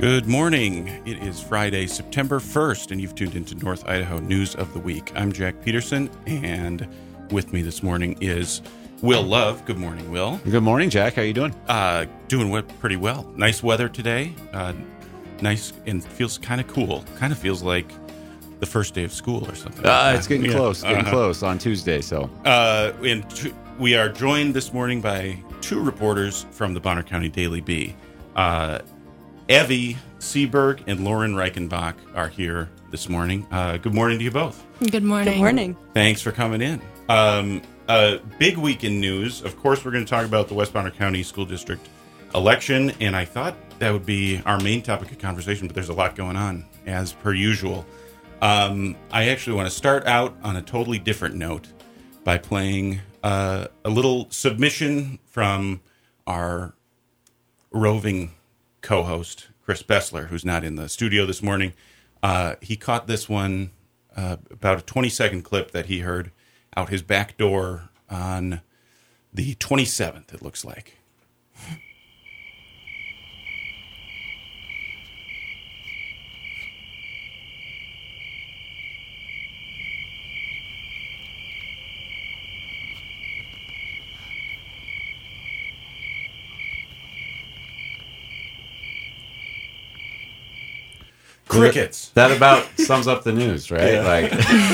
Good morning. It is Friday, September 1st, and you've tuned into North Idaho News of the Week. I'm Jack Peterson, and with me this morning is Will Love. Good morning, Will. Good morning, Jack. How you doing? Doing pretty well. Nice weather today. Nice, and feels kind of cool. Kind of feels like the first day of school or something. It's getting close. Close on Tuesday. So, we are joined this morning by two reporters from the Bonner County Daily Bee. Evie Seberg and Lauren Reichenbach are here this morning. Good morning to you both. Good morning. Good morning. Thanks for coming in. A big week in news. Of course, we're going to talk about the West Bonner County School District election, and I thought that would be our main topic of conversation, but there's a lot going on, as per usual. I actually want to start out on a totally different note by playing a little submission from our roving co-host, Chris Bessler, who's not in the studio this morning. He caught this one, about a 20-second clip that he heard out his back door on the 27th, it looks like. Crickets. That about sums up the news, right?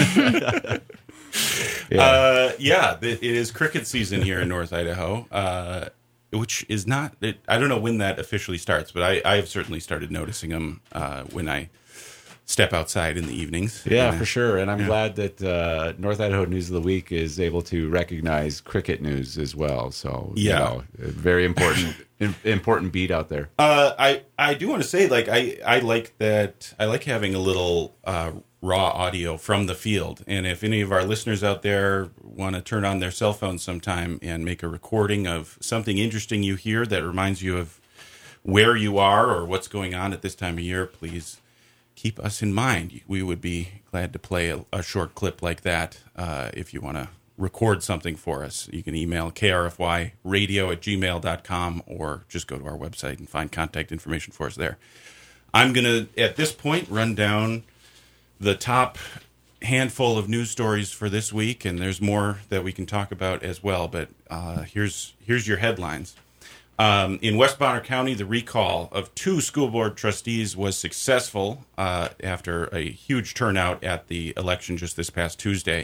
Yeah. It is cricket season here in North Idaho, which is not. I don't know when that officially starts, but I have certainly started noticing them when I step outside in the evenings. Yeah, for sure. And I'm glad that North Idaho News of the Week is able to recognize cricket news as well. So, very important beat out there. I do want to say, I like that. I like having a little raw audio from the field. And if any of our listeners out there want to turn on their cell phones sometime and make a recording of something interesting you hear that reminds you of where you are or what's going on at this time of year, please keep us in mind. We would be glad to play a short clip like that if you want to record something for us. You can email krfyradio@gmail.com or just go to our website and find contact information for us there. I'm going to, at this point, run down the top handful of news stories for this week, and there's more that we can talk about as well, but here's your headlines. In West Bonner County, the recall of 2 school board trustees was successful after a huge turnout at the election just this past Tuesday.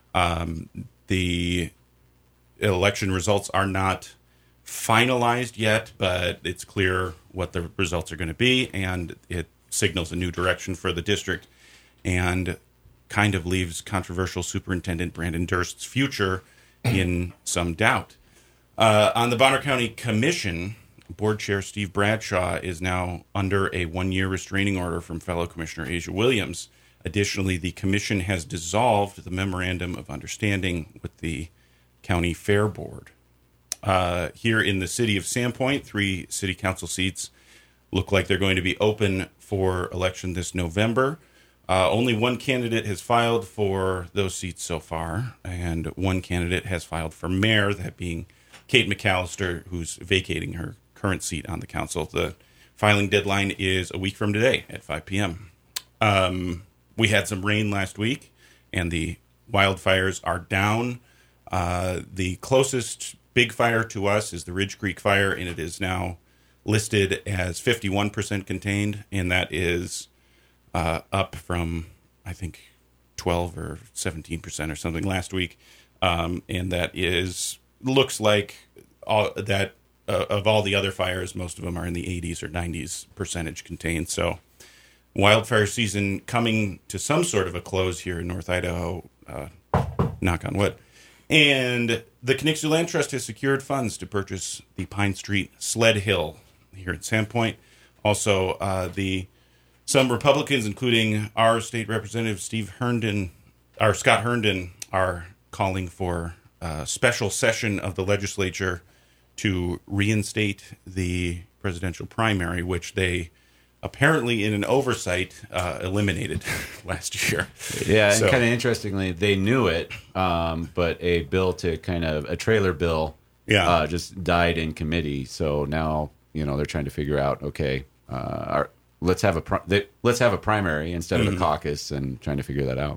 The election results are not finalized yet, but it's clear what the results are going to be, and it signals a new direction for the district and kind of leaves controversial Superintendent Brandon Durst's future in some doubt. On the Bonner County Commission, Board Chair Steve Bradshaw is now under a 1-year restraining order from fellow Commissioner Asia Williams. Additionally, the commission has dissolved the Memorandum of Understanding with the County Fair Board. Here in the city of Sandpoint, 3 city council seats look like they're going to be open for election this November. Only one candidate has filed for those seats so far, and one candidate has filed for mayor, that being Kate McAllister, who's vacating her current seat on the council. The filing deadline is a week from today at 5 p.m. We had some rain last week, and the wildfires are down. The closest big fire to us is the Ridge Creek Fire, and it is now listed as 51% contained, and that is up from, I think, 12 or 17% or something last week. And that looks like of all the other fires, most of them are in the 80s or 90s percentage contained. So wildfire season coming to some sort of a close here in North Idaho, knock on wood. And the Connexu Land Trust has secured funds to purchase the Pine Street Sled Hill here at Sandpoint. Also, some Republicans, including our state representative Scott Herndon, are calling for a special session of the legislature to reinstate the presidential primary, which they apparently, in an oversight, eliminated last year. Yeah, and kind of interestingly, they knew it, but a trailer bill just died in committee. So now, they're trying to figure out, okay, let's have a primary instead of a caucus, and trying to figure that out.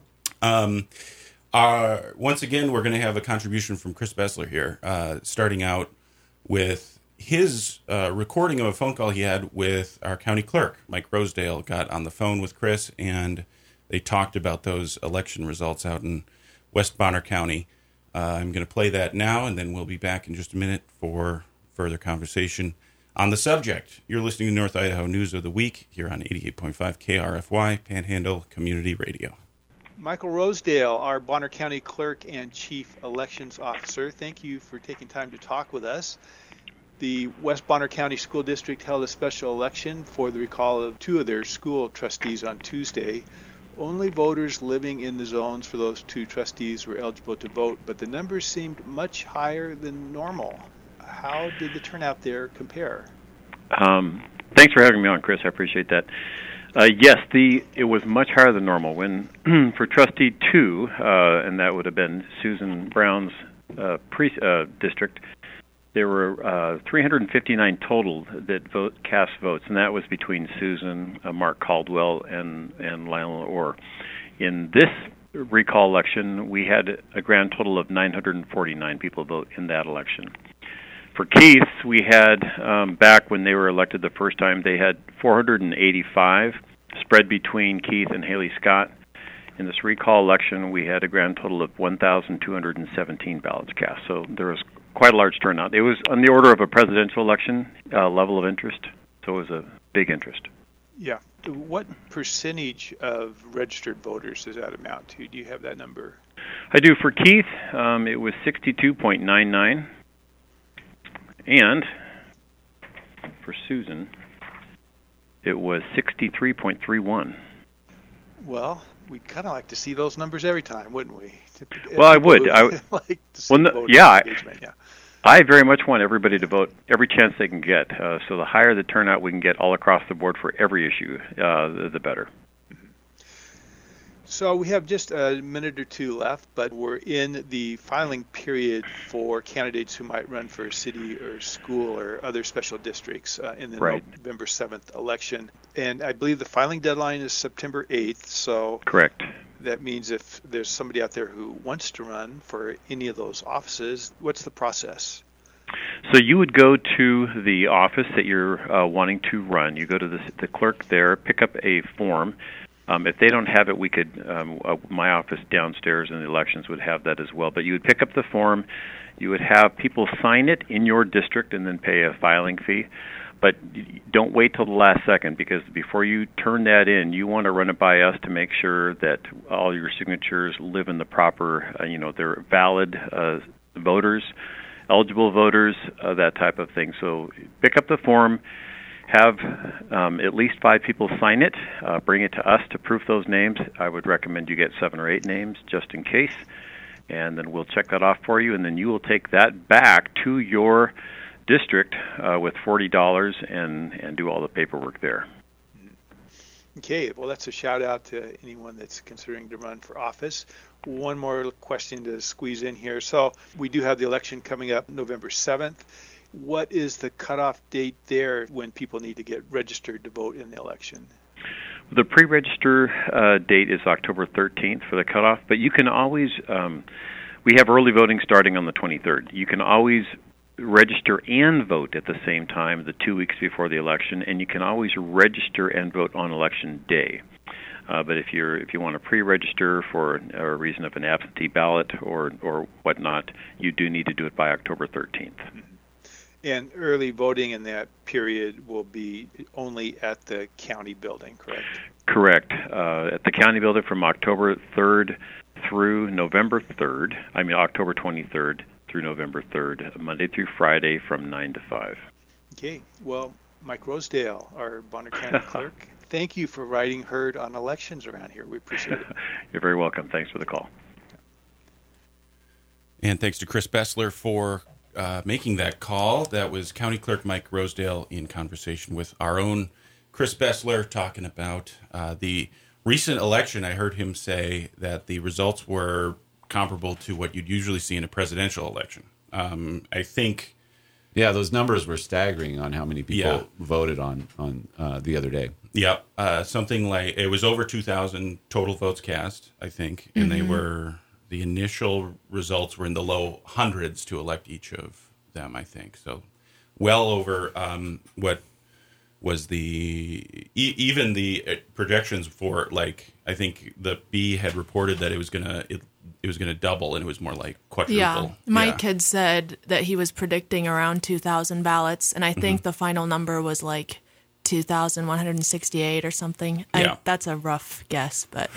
Once again, we're going to have a contribution from Chris Bessler here, starting out with his recording of a phone call he had with our county clerk. Mike Rosedale got on the phone with Chris, and they talked about those election results out in West Bonner County. I'm going to play that now, and then we'll be back in just a minute for further conversation on the subject. You're listening to North Idaho News of the Week here on 88.5 KRFY, Panhandle Community Radio. Michael Rosedale, our Bonner County Clerk and Chief Elections Officer, thank you for taking time to talk with us. The West Bonner County School District held a special election for the recall of 2 of their school trustees on Tuesday. Only voters living in the zones for those 2 trustees were eligible to vote, but the numbers seemed much higher than normal. How did the turnout there compare? Thanks for having me on, Chris. I appreciate that. Yes, it was much higher than normal. When for Trustee 2, and that would have been Susan Brown's district, there were 359 total that cast votes, and that was between Susan, Mark Caldwell, and Lionel Orr. In this recall election, we had a grand total of 949 people vote in that election. For Keith, we had, back when they were elected the first time, they had 485 spread between Keith and Haley Scott. In this recall election, we had a grand total of 1,217 ballots cast. So there was quite a large turnout. It was on the order of a presidential election level of interest, so it was a big interest. Yeah. What percentage of registered voters does that amount to? Do you have that number? I do. For Keith, it was 62.99. And for Susan, it was 63.31. Well, we'd kind of like to see those numbers every time, wouldn't we? Well, I would. Like to see engagement. Yeah. I very much want everybody to vote every chance they can get. So the higher the turnout we can get all across the board for every issue, the better. So we have just a minute or 2 left, but we're in the filing period for candidates who might run for a city or school or other special districts in the November 7th election. And I believe the filing deadline is September 8th. So correct. That means if there's somebody out there who wants to run for any of those offices, what's the process? So you would go to the office that you're wanting to run. You go to the clerk there, pick up a form. If they don't have it, we could, my office downstairs in the elections would have that as well. But you would pick up the form, you would have people sign it in your district and then pay a filing fee. But don't wait till the last second, because before you turn that in, you want to run it by us to make sure that all your signatures live in the proper, they're valid voters, eligible voters, that type of thing. So pick up the form. Have at least 5 people sign it. Bring it to us to proof those names. I would recommend you get 7 or 8 names just in case, and then we'll check that off for you, and then you will take that back to your district with $40 and do all the paperwork there. Okay, well, that's a shout out to anyone that's considering to run for office. One more question to squeeze in here. So we do have the election coming up November 7th. What is the cutoff date there when people need to get registered to vote in the election? The pre-register date is October 13th for the cutoff, but you can always, we have early voting starting on the 23rd. You can always register and vote at the same time the 2 weeks before the election, and you can always register and vote on election day. But if you want to pre-register for a reason of an absentee ballot or whatnot, you do need to do it by October 13th. And early voting in that period will be only at the county building, correct? Correct. At the county building from October 3rd through November 3rd, October 23rd through November 3rd, Monday through Friday from 9 to 5. Okay. Well, Mike Rosedale, our Bonner County clerk, thank you for writing Heard on elections around here. We appreciate it. You're very welcome. Thanks for the call. And thanks to Chris Bessler for making that call. That was County Clerk Mike Rosedale in conversation with our own Chris Bessler, talking about the recent election. I heard him say that the results were comparable to what you'd usually see in a presidential election. I think Yeah, those numbers were staggering on how many people voted on the other day. Yep. Something like, it was over 2,000 total votes cast, I think. And the initial results were in the low hundreds to elect each of them, I think. So well over what was even the projections for, like, I think the B had reported that it was gonna double, and it was more like quadruple. Yeah, my kid said that he was predicting around 2,000 ballots, and I think the final number was like 2,168 or something. Yeah. That's a rough guess, but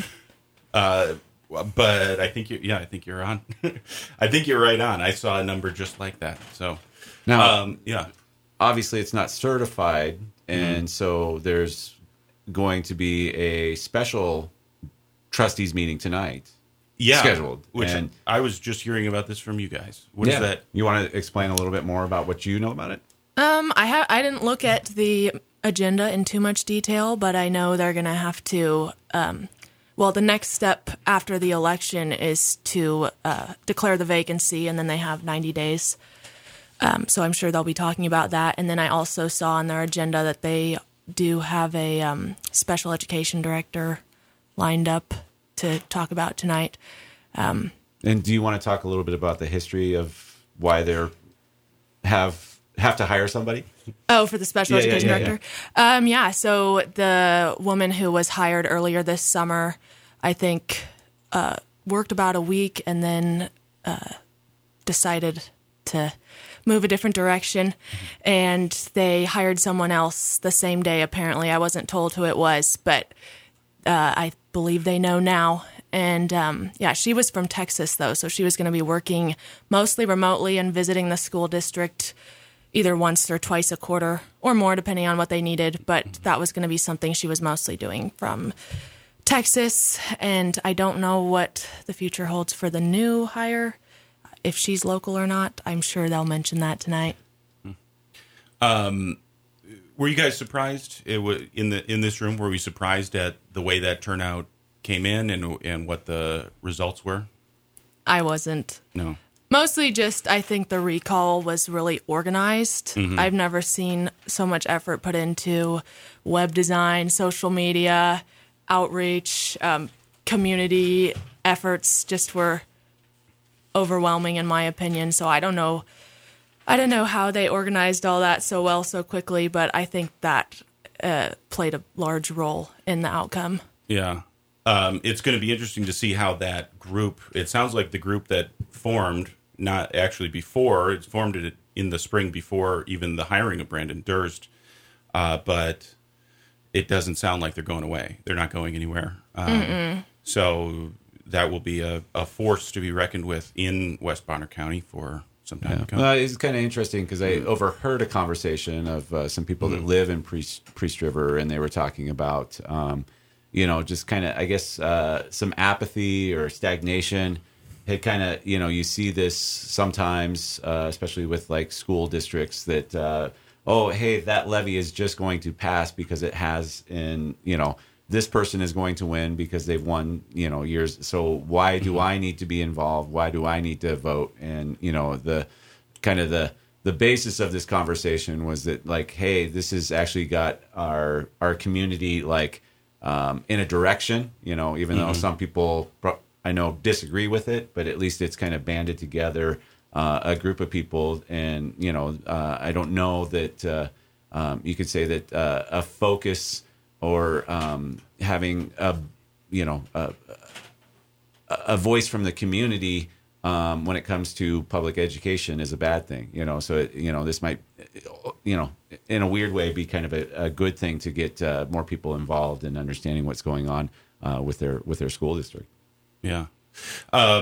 I think you're on. I think you're right on. I saw a number just like that. So now, obviously it's not certified, and so there's going to be a special trustees meeting tonight. Scheduled. And I was just hearing about this from you guys. What is that? You want to explain a little bit more about what you know about it? I didn't look at the agenda in too much detail, but I know they're going to have to. The next step after the election is to declare the vacancy, and then they have 90 days. So I'm sure they'll be talking about that. And then I also saw on their agenda that they do have a special education director lined up to talk about tonight. And do you want to talk a little bit about the history of why they have to hire somebody? Oh, for the special education director? Yeah. So the woman who was hired earlier this summer, I think, worked about a week and then decided to move a different direction. And they hired someone else the same day, apparently. I wasn't told who it was, but I believe they know now. And she was from Texas, though, so she was going to be working mostly remotely and visiting the school district either once or twice a quarter or more, depending on what they needed. But that was going to be something she was mostly doing from Texas. And I don't know what the future holds for the new hire, if she's local or not. I'm sure they'll mention that tonight. Were you guys surprised in this room? Were we surprised at the way that turnout came in and what the results were? I wasn't. No. Mostly just, I think the recall was really organized. I've never seen so much effort put into web design, social media, outreach, community efforts just were overwhelming in my opinion. So I don't know how they organized all that so well so quickly, but I think that played a large role in the outcome. Yeah. It's going to be interesting to see how that group, it sounds like the group that formed, not actually before, it's formed in the spring before even the hiring of Brandon Durst, but it doesn't sound like they're going away. They're not going anywhere. So that will be a force to be reckoned with in West Bonner County for some time to come. Well, it's kind of interesting because I overheard a conversation of some people that live in Priest River, and they were talking about, just kind of, I guess, some apathy or stagnation. It kind of, you see this sometimes, especially with like school districts that, that levy is just going to pass because it has this person is going to win because they've won, years. So why do I need to be involved? Why do I need to vote? And, the kind of the basis of this conversation was that like, hey, this has actually got our community like in a direction, even though some people I know disagree with it, but at least it's kind of banded together a group of people. And, I don't know that you could say that a focus or having a voice from the community when it comes to public education is a bad thing. So this might in a weird way be kind of a good thing to get more people involved in understanding what's going on with their school district. Yeah. What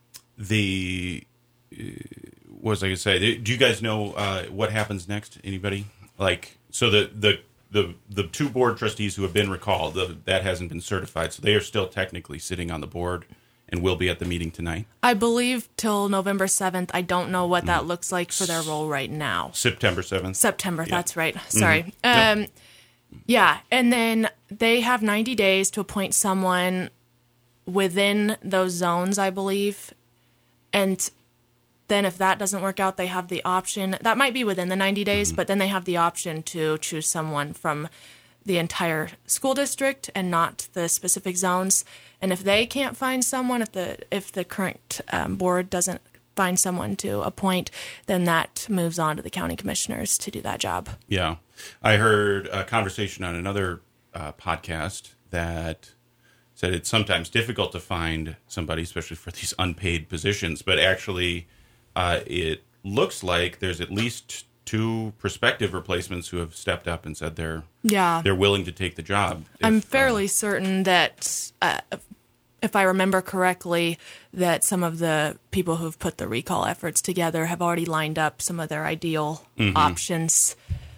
was I going to say? Do you guys know what happens next? Anybody? Like, so the two board trustees who have been recalled, that hasn't been certified, so they are still technically sitting on the board and will be at the meeting tonight. I believe till November 7th. I don't know what that looks like for their role right now. September 7th. September, that's right. Sorry. Yeah, and then they have 90 days to appoint someone within those zones, I believe. And then if that doesn't work out, they have the option. That might be within the 90 days, but then they have the option to choose someone from the entire school district and not the specific zones. And if they can't find someone, if the current board doesn't find someone to appoint, then that moves on to the county commissioners to do that job. Yeah. I heard a conversation on another podcast that said it's sometimes difficult to find somebody, especially for these unpaid positions, but actually it looks like there's at least 2 prospective replacements who have stepped up and said they're willing to take the job. I'm fairly certain that if I remember correctly, that some of the people who've put the recall efforts together have already lined up some of their ideal options.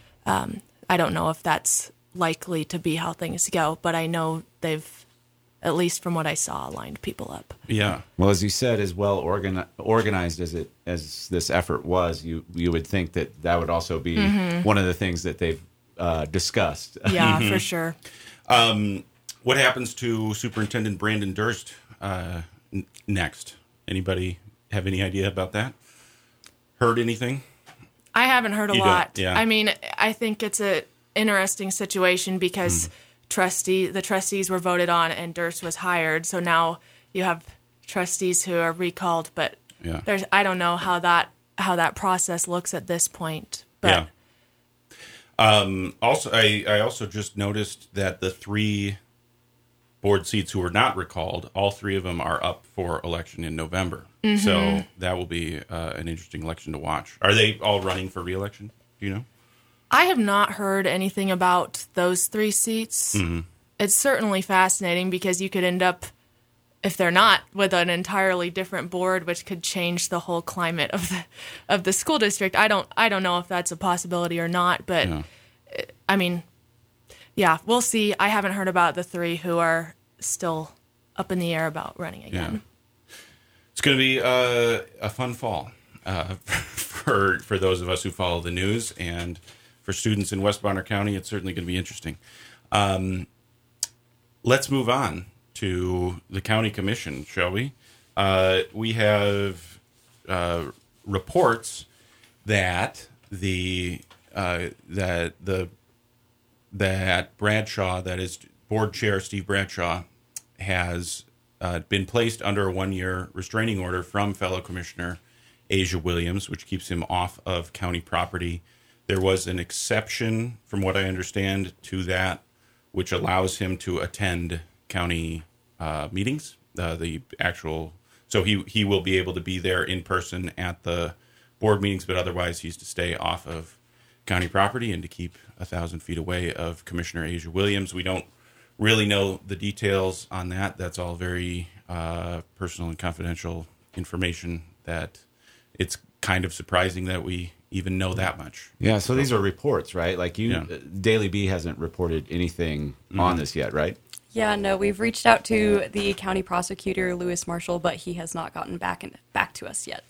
I don't know if that's likely to be how things go, but I know they've, at least from what I saw, lined people up. Yeah. Well, as you said, as well organized as this effort was, you would think that would also be one of the things that they've discussed. Yeah, for sure. What happens to Superintendent Brandon Durst next? Anybody have any idea about that? Heard anything? I haven't heard a lot. Yeah. I mean, I think it's an interesting situation because the trustees were voted on and Durst was hired. So now you have trustees who are recalled, but I don't know how that process looks at this point. But Also, I also just noticed that the 3 board seats who were not recalled, all 3 of them are up for election in November. So that will be an interesting election to watch. Are they all running for re-election? Do you know? I have not heard anything about those 3 seats. It's certainly fascinating because you could end up, if they're not, with an entirely different board, which could change the whole climate of the school district. I don't know if that's a possibility or not, but I mean, yeah, we'll see. I haven't heard about the 3 who are still up in the air about running again. Yeah. It's going to be a fun fall for those of us who follow the news, and for students in West Bonner County, it's certainly going to be interesting. Let's move on to the county commission, shall we? We have reports that that Bradshaw, that is board chair Steve Bradshaw, has been placed under a 1-year restraining order from fellow commissioner Asia Williams, which keeps him off of county property. There was an exception, from what I understand, to that, which allows him to attend county meetings. So he will be able to be there in person at the board meetings, but otherwise he's to stay off of county property and to keep 1,000 feet away of Commissioner Asia Williams. We don't really know the details on that. That's all very personal and confidential information that it's kind of surprising that we even know that much. Yeah, so these are reports, right? Like Daily Bee hasn't reported anything on this yet, right? Yeah, no, we've reached out to the county prosecutor, Lewis Marshall, but he has not gotten back to us yet.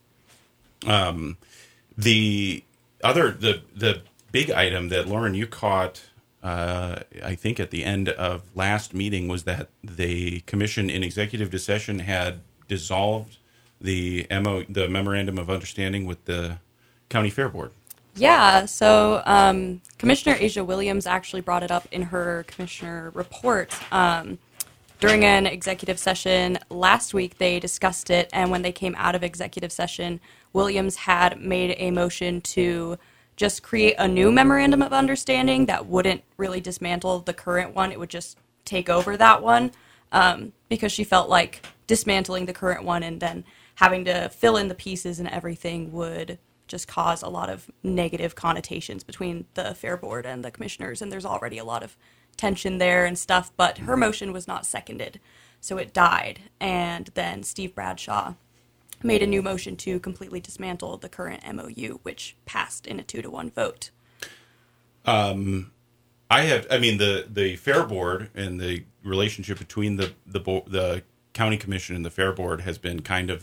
So, the big item that Lauren, you caught, I think at the end of last meeting, was that the commission in executive session had dissolved the memorandum of understanding with the county fair board. Yeah, so Commissioner Asia Williams actually brought it up in her commissioner report. During an executive session last week, they discussed it, and when they came out of executive session, Williams had made a motion to just create a new memorandum of understanding that wouldn't really dismantle the current one. It would just take over that one, because she felt like dismantling the current one and then having to fill in the pieces and everything would just cause a lot of negative connotations between the fair board and the commissioners, and there's already a lot of tension there and stuff, but her motion was not seconded, so it died, and then Steve Bradshaw made a new motion to completely dismantle the current MOU, which passed in a 2-1 vote. The fair board and the relationship between the county commission and the fair board has been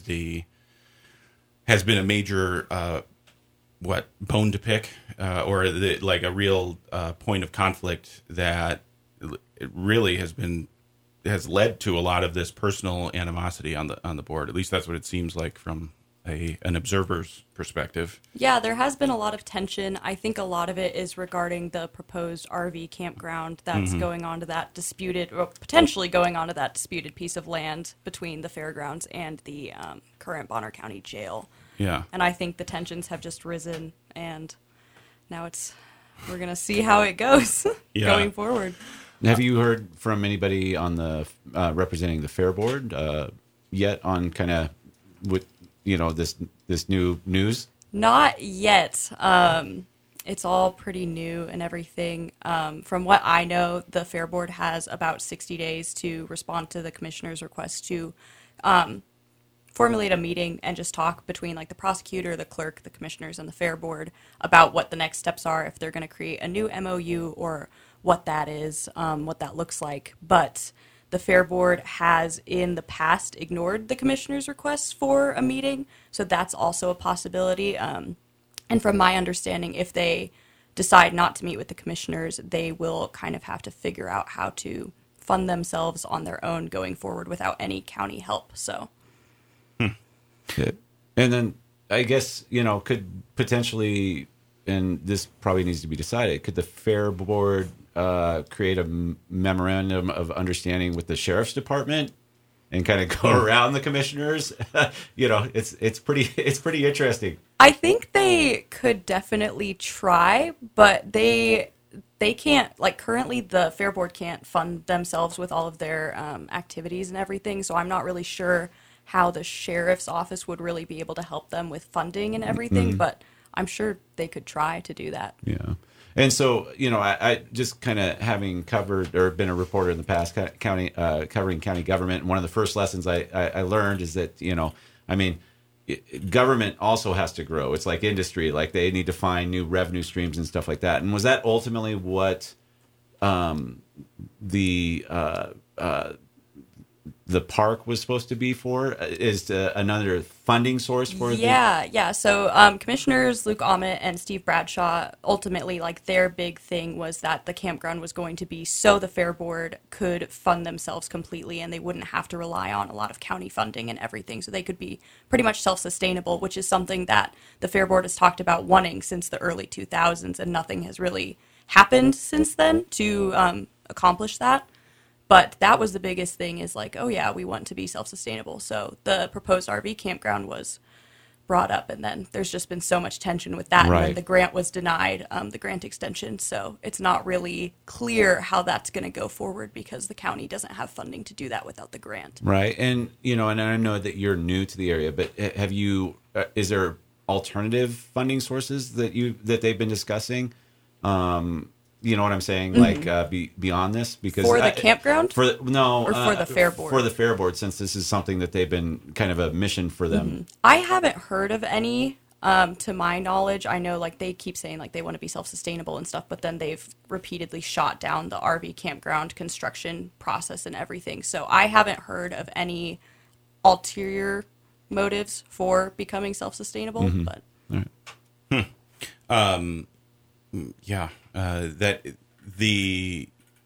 a major bone to pick, or a real point of conflict that it really has led to a lot of this personal animosity on the board. At least that's what it seems like from an observer's perspective. Yeah, there has been a lot of tension. I think a lot of it is regarding the proposed RV campground that's going onto that disputed, or potentially going onto that disputed piece of land between the fairgrounds and the current Bonner County Jail. Yeah. And I think the tensions have just risen, and now we're going to see how it goes going forward. Have you heard from anybody on the representing the Fair Board yet on kind of what this new news? Not yet. It's all pretty new and everything. From what I know, the Fair Board has about 60 days to respond to the commissioner's request to formulate a meeting and just talk between like the prosecutor, the clerk, the commissioners, and the Fair Board about what the next steps are, if they're going to create a new MOU or what that is, what that looks like. But the Fair Board has in the past ignored the commissioner's requests for a meeting, so that's also a possibility. And from my understanding, if they decide not to meet with the commissioners, they will kind of have to figure out how to fund themselves on their own going forward without any county help. So. And then I guess, could potentially, and this probably needs to be decided, could the Fair Board create a memorandum of understanding with the sheriff's department and kind of go around the commissioners? It's pretty interesting. I think they could definitely try, but they can't, like currently the Fair Board can't fund themselves with all of their activities and everything, so I'm not really sure how the sheriff's office would really be able to help them with funding and everything, but I'm sure they could try to do that. Yeah. And so, I just kind of having covered or been a reporter in the past, covering county government, and one of the first lessons I learned is that, government also has to grow. It's like industry, like they need to find new revenue streams and stuff like that. And was that ultimately what the park was supposed to be for? Is another funding source for Yeah. So Commissioners Luke Ament and Steve Bradshaw, ultimately, like their big thing was that the campground was going to be so the Fair Board could fund themselves completely and they wouldn't have to rely on a lot of county funding and everything. So they could be pretty much self-sustainable, which is something that the Fair Board has talked about wanting since the early 2000s, and nothing has really happened since then to accomplish that. But that was the biggest thing, is like, oh yeah, we want to be self-sustainable. So the proposed RV campground was brought up, and then there's just been so much tension with that. Right. And then the grant was denied, the grant extension. So it's not really clear how that's going to go forward because the county doesn't have funding to do that without the grant. Right. And, and I know that you're new to the area, but have you, is there alternative funding sources that they've been discussing? You know what I'm saying? Mm-hmm. Like beyond this, because For the campground? For the Fair Board. For the Fair Board, since this is something that they've been kind of a mission for them. Mm-hmm. I haven't heard of any. To my knowledge, I know like they keep saying like they want to be self-sustainable and stuff, but then they've repeatedly shot down the RV campground construction process and everything. So I haven't heard of any ulterior motives for becoming self-sustainable. Mm-hmm. But All right. Yeah, that the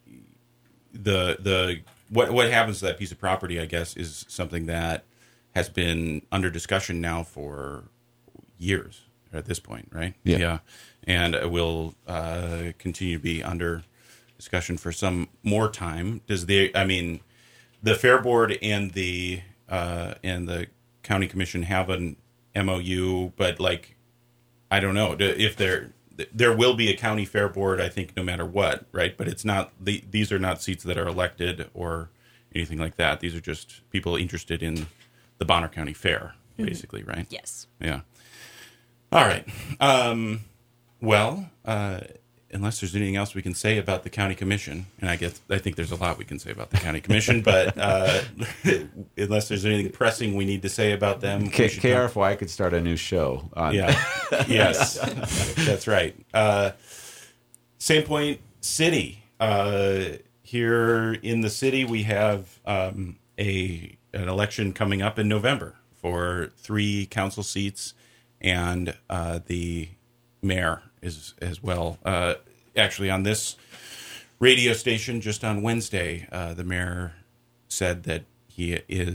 what happens to that piece of property, I guess, is something that has been under discussion now for years at this point, right? Yeah. And will continue to be under discussion for some more time. The Fair Board and the County Commission have an MOU, but like, I don't know if there will be a county Fair Board, I think, no matter what, right? But it's not these are not seats that are elected or anything like that. These are just people interested in the Bonner County Fair, basically, right? yes. Yeah. All right. Well, unless there's anything else we can say about the County Commission, and I think there's a lot we can say about the County Commission, but unless there's anything pressing we need to say about them, KRFY could start a new show on. Yeah. Yes, that's right. Sandpoint City. Here in the city, we have an election coming up in November for 3 council seats, and the mayor is as well. Actually, on this radio station just on Wednesday, the mayor said that he is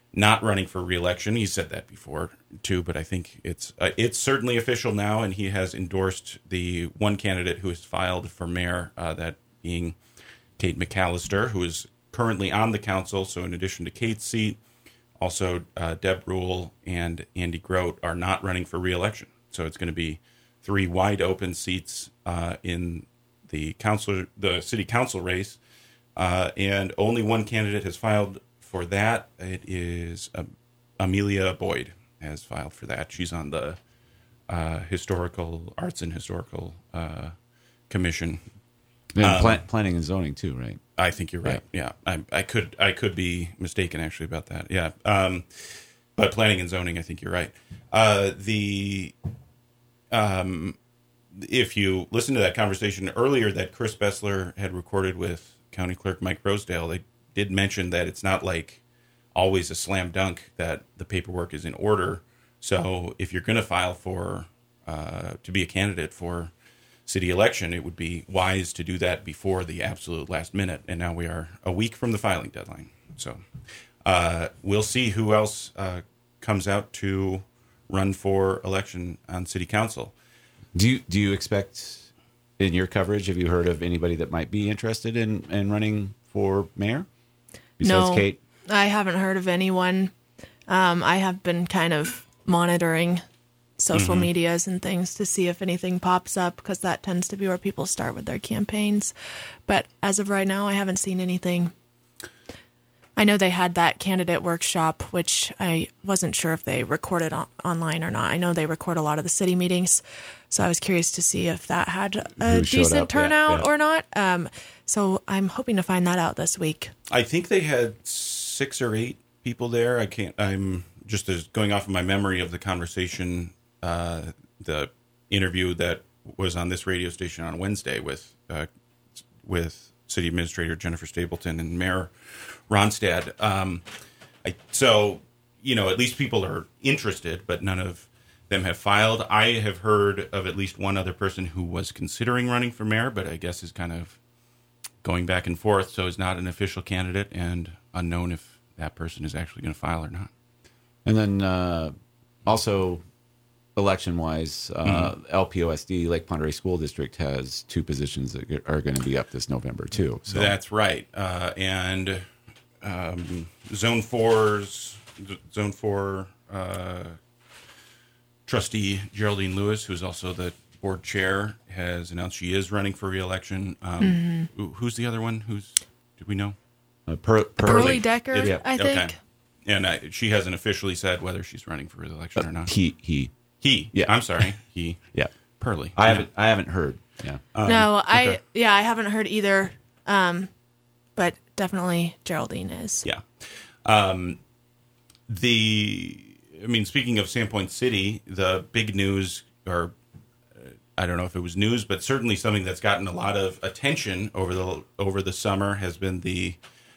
not running for re-election. He said that before too, but I think it's certainly official now, and he has endorsed the one candidate who has filed for mayor, that being Kate McAllister, who is currently on the council. So in addition to Kate's seat, also Deb Rule and Andy Grote are not running for re-election. So it's going to be 3 wide open seats in the city council race, and only one candidate has filed for that. It is Amelia Boyd has filed for that. She's on the Historical Arts and Historical Commission. And planning and zoning too, right? I think you're right. Yeah, I could be mistaken actually about that. Yeah, but planning and zoning, I think you're right. If you listen to that conversation earlier that Chris Bessler had recorded with County Clerk Mike Rosedale, they did mention that it's not like always a slam dunk that the paperwork is in order. So if you're going to file for to be a candidate for city election, it would be wise to do that before the absolute last minute. And now we are a week from the filing deadline. So we'll see who else comes out to run for election on city council. Do you expect, in your coverage, have you heard of anybody that might be interested in running for mayor besides No, Kate? I haven't heard of anyone. I have been kind of monitoring social medias and things to see if anything pops up, because that tends to be where people start with their campaigns. But as of right now, I haven't seen anything. I know they had that candidate workshop, which I wasn't sure if they recorded online or not. I know they record a lot of the city meetings, so I was curious to see if that had a Who showed decent up, turnout yeah. or not. So I'm hoping to find that out this week. I think they had 6 or 8 people there. I'm just going off of my memory of the conversation, the interview that was on this radio station on Wednesday with City Administrator Jennifer Stapleton and Mayor Ronstadt. So, at least people are interested, but none of them have filed. I have heard of at least one other person who was considering running for mayor, but I guess is kind of going back and forth, so is not an official candidate and unknown if that person is actually going to file or not. And then also, election-wise, LPOSD, Lake Pend Oreille School District, has 2 positions that are going to be up this November, too. So That's right. And Zone 4 trustee Geraldine Lewis, who's also the board chair, has announced she is running for re-election. Who's the other one? Did we know? Pearlie Decker, Yeah. I think. Okay. And she hasn't officially said whether she's running for re-election or not. He. Yeah. I'm sorry. He. Yeah. Pearlie. I haven't heard. Yeah. No, okay. I haven't heard either. But definitely Geraldine is. Yeah. Speaking of Sandpoint City, the big news, or I don't know if it was news, but certainly something that's gotten a lot of attention over the summer has been the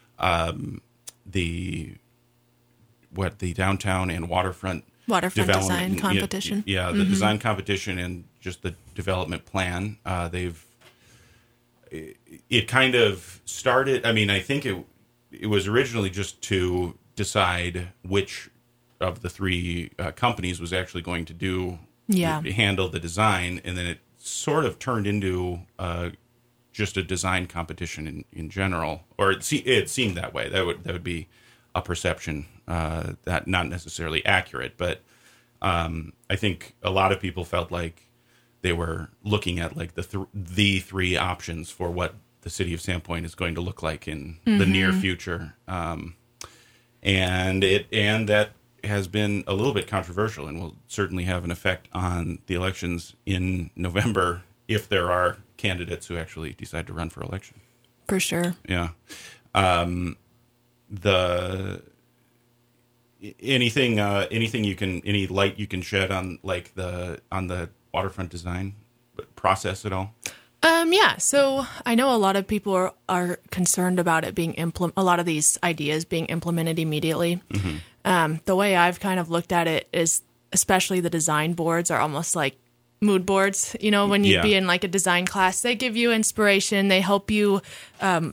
downtown and waterfront design competition. Yeah, the design competition and just the development plan. It kind of started. I think it was originally just to decide which of the 3 companies was actually going to handle the design, and then it sort of turned into just a design competition in general, or it seemed that way. That would be a perception that not necessarily accurate, but I think a lot of people felt like they were looking at like the 3 options for what the city of Sandpoint is going to look like in the near future, and that has been a little bit controversial and will certainly have an effect on the elections in November if there are candidates who actually decide to run for election. For sure. Yeah. Any light you can shed on the waterfront design process at all? Yeah. So I know a lot of people are concerned about it being a lot of these ideas being implemented immediately. The way I've kind of looked at it is, especially the design boards are almost like mood boards. When you'd be in like a design class, they give you inspiration, they help you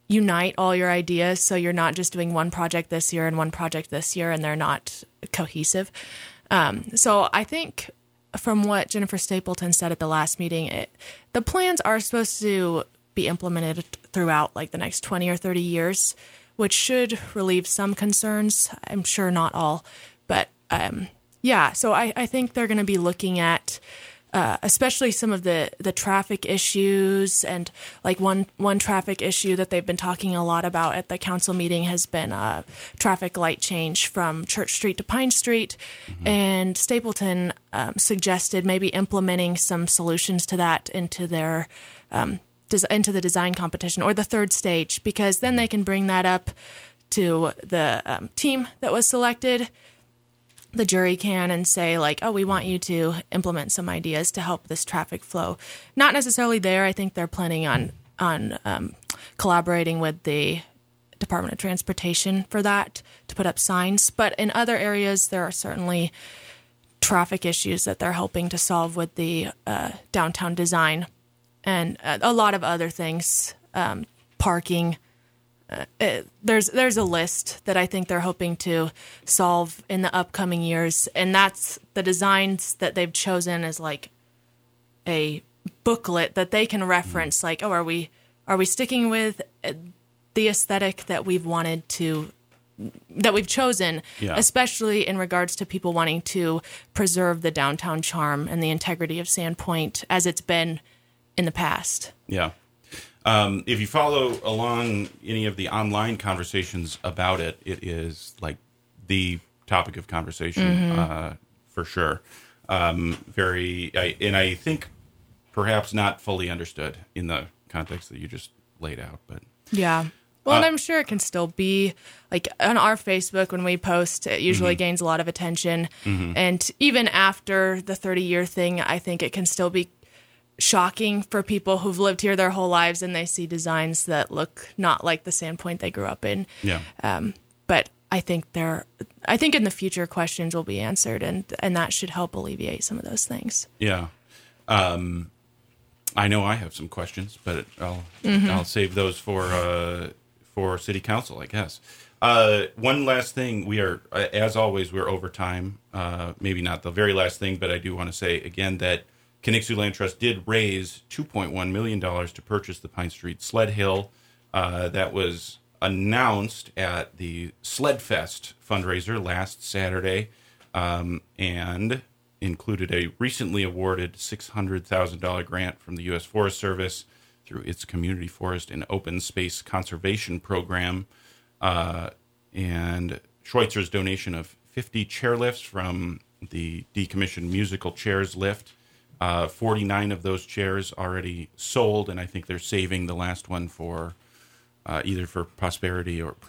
unite all your ideas so you're not just doing one project this year and one project this year and they're not cohesive. So I think from what Jennifer Stapleton said at the last meeting, the plans are supposed to be implemented throughout like the next 20 or 30 years, which should relieve some concerns. I'm sure not all, but so I think they're going to be looking at especially some of the traffic issues, and like one traffic issue that they've been talking a lot about at the council meeting has been traffic light change from Church Street to Pine Street. Mm-hmm. And Stapleton suggested maybe implementing some solutions to that into their into the design competition or the third stage, because then they can bring that up to the team that was selected. The jury can, and say like, oh, we want you to implement some ideas to help this traffic flow. Not necessarily there. I think they're planning on collaborating with the Department of Transportation for that, to put up signs. But in other areas, there are certainly traffic issues that they're hoping to solve with the downtown design, and a lot of other things, parking. There's a list that I think they're hoping to solve in the upcoming years, and that's the designs that they've chosen as like a booklet that they can reference. Like, oh, are we sticking with the aesthetic that we've chosen, especially in regards to people wanting to preserve the downtown charm and the integrity of Sandpoint as it's been in the past. Yeah. If you follow along any of the online conversations about it, it is like the topic of conversation, for sure. I think perhaps not fully understood in the context that you just laid out, but yeah. Well, and I'm sure it can still be like on our Facebook when we post, it usually gains a lot of attention. Mm-hmm. And even after the 30-year thing, I think it can still be shocking for people who've lived here their whole lives and they see designs that look not like the Sandpoint they grew up in. Yeah. But I think in the future questions will be answered, and that should help alleviate some of those things. Yeah. I know I have some questions, but I'll save those for city council, I guess. One last thing, we are, as always, we're over time. Maybe not the very last thing, but I do want to say again that Connexu Land Trust did raise $2.1 million to purchase the Pine Street Sled Hill. That was announced at the Sled Fest fundraiser last Saturday, and included a recently awarded $600,000 grant from the U.S. Forest Service through its Community Forest and Open Space Conservation Program, and Schweitzer's donation of 50 chairlifts from the decommissioned musical chairs lift. 49 of those chairs already sold, and I think they're saving the last one for either for posterity or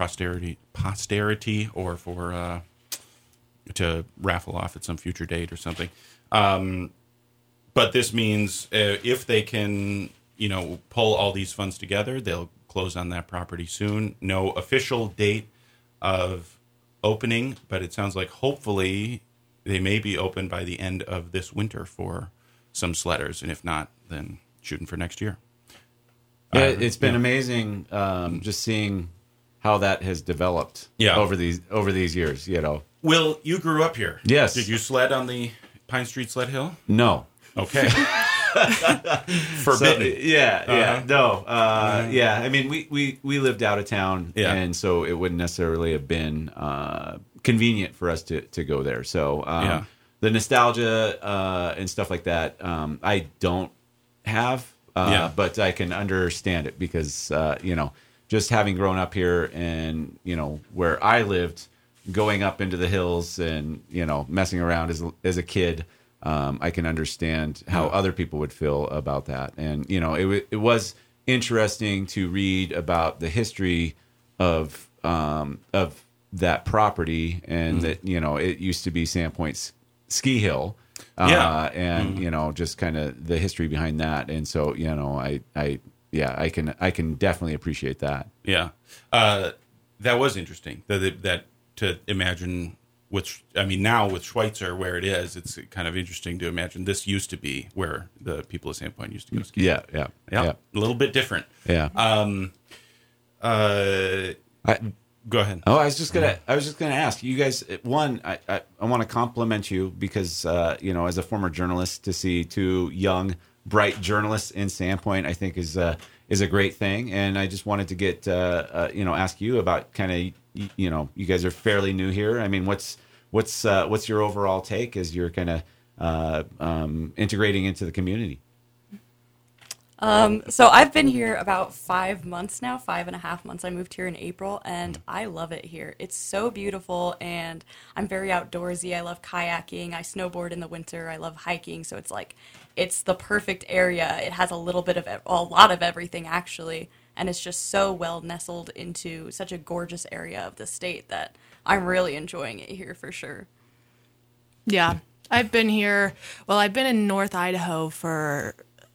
for to raffle off at some future date or something. But this means if they can, pull all these funds together, they'll close on that property soon. No official date of opening, but it sounds like hopefully they may be open by the end of this winter for some sledders, and if not, then shooting for next year. Yeah, it's been amazing just seeing how that has developed over these years. Will, you grew up here. Yes. Did you sled on the Pine Street Sled Hill? No. Okay. Forbidden. No. I mean, we lived out of town, and so it wouldn't necessarily have been convenient for us to go there. So the nostalgia and stuff like that, I don't have, but I can understand it because just having grown up here and where I lived, going up into the hills and messing around as a kid. I can understand how other people would feel about that. And, it was interesting to read about the history of that property and that, it used to be Sandpoint's ski hill. And, just kind of the history behind that. And so, I can definitely appreciate that. Yeah. That was interesting that to imagine now with Schweitzer where it is, it's kind of interesting to imagine this used to be where the people of Sandpoint used to go skiing. Yeah. A little bit different. Yeah. Go ahead. Oh, I was just gonna ask you guys. One, I want to compliment you because as a former journalist, to see two young, bright journalists in Sandpoint, I think is a great thing. And I just wanted to get ask you about kind of you guys are fairly new here. I mean, what's your overall take as you're kind of integrating into the community? So I've been here about 5 months now, 5.5 months. I moved here in April, and I love it here. It's so beautiful, and I'm very outdoorsy. I love kayaking. I snowboard in the winter. I love hiking. So it's the perfect area. It has a lot of everything actually, and it's just so well nestled into such a gorgeous area of the state that I'm really enjoying it here for sure. Yeah, I've been here. Well, I've been in North Idaho for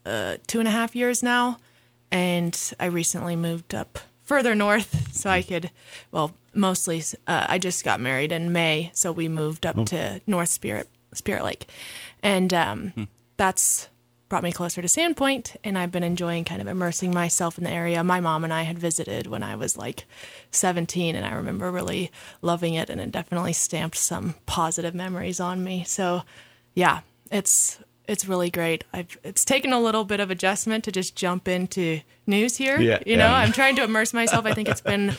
2.5 years now, and I recently moved up further north so I could, mostly I just got married in May, so we moved up to North Spirit Lake, and that's brought me closer to Sandpoint, and I've been enjoying kind of immersing myself in the area. My mom and I had visited when I was like 17, and I remember really loving it, and it definitely stamped some positive memories on me. So yeah, it's really great. It's taken a little bit of adjustment to just jump into news here. I'm trying to immerse myself. I think it's been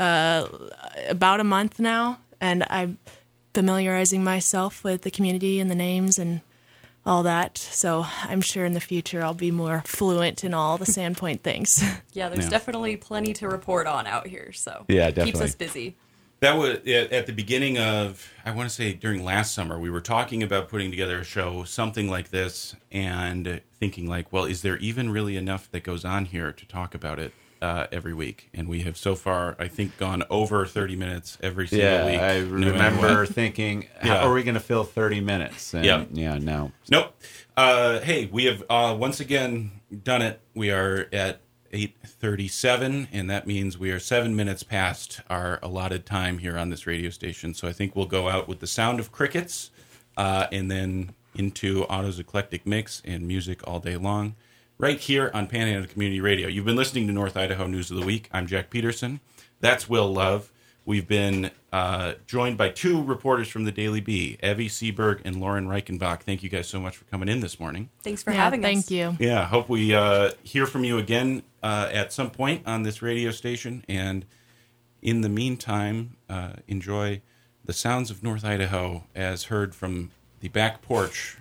about a month now, and I'm familiarizing myself with the community and the names and all that. So I'm sure in the future I'll be more fluent in all the Sandpoint things. Yeah, there's definitely plenty to report on out here. So definitely keeps us busy. That was at the beginning of, I want to say during last summer, we were talking about putting together a show, something like this, and thinking like, well, is there even really enough that goes on here to talk about it every week? And we have so far, I think, gone over 30 minutes every single week. I remember thinking, how are we going to fill 30 minutes? And no. Nope. Hey, we have once again done it. We are at 8:37, and that means we are 7 minutes past our allotted time here on this radio station. So I think we'll go out with the sound of crickets and then into Otto's Eclectic Mix and music all day long right here on Panhandle Community Radio. You've been listening to North Idaho News of the Week. I'm Jack Peterson. That's Will Love. We've been joined by two reporters from the Daily Bee, Evie Seberg and Lauren Reichenbach. Thank you guys so much for coming in this morning. Thanks for having us. Thank you. Yeah, hope we hear from you again at some point on this radio station. And in the meantime, enjoy the sounds of North Idaho as heard from the back porch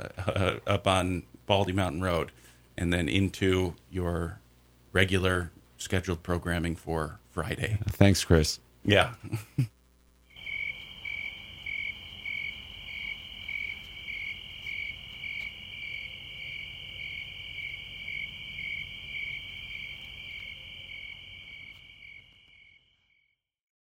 up on Baldy Mountain Road, and then into your regular scheduled programming for Friday. Thanks, Chris. Yeah.